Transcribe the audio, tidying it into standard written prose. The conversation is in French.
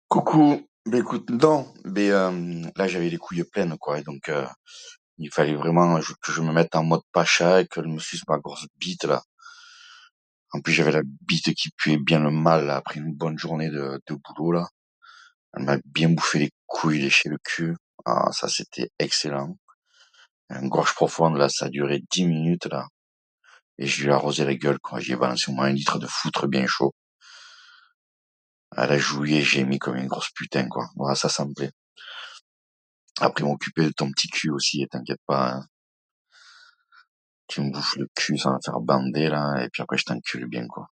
Coucou, écoute, non, là j'avais les couilles pleines quoi, et donc il fallait vraiment que je me mette en mode pacha et qu'elle me suce ma grosse bite là. En plus j'avais la bite qui puait bien le mal là, après une bonne journée de boulot là. Elle m'a bien bouffé les couilles, léché le cul. Ah, ça c'était excellent. Une gorge profonde là, ça a duré 10 minutes là. Et je lui ai arrosé la gueule quoi, j'ai balancé au moins 1 litre de foutre bien chaud. Elle a joué, j'ai mis comme une grosse putain quoi. Voilà, ça me plaît. Après m'occuper de ton petit cul aussi, et t'inquiète pas, hein. Tu me bouffes le cul sans me faire bander là, et puis après je t'encule bien quoi.